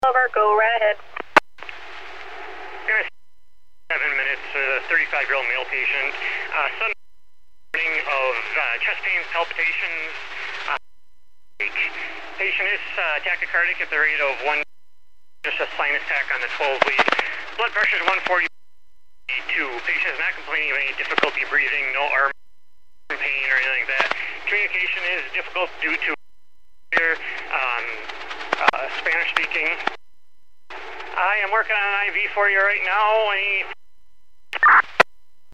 Over, go right ahead. 7 minutes, 35-year-old male patient. Sudden morning of chest pains, palpitations. Patient is tachycardic at the rate of 1, just a sinus tach on the 12 lead. Blood pressure is 142. Patient is not complaining of any difficulty breathing, no arm pain or anything like that. Communication is difficult due to Spanish speaking. I am working on an IV for you right now.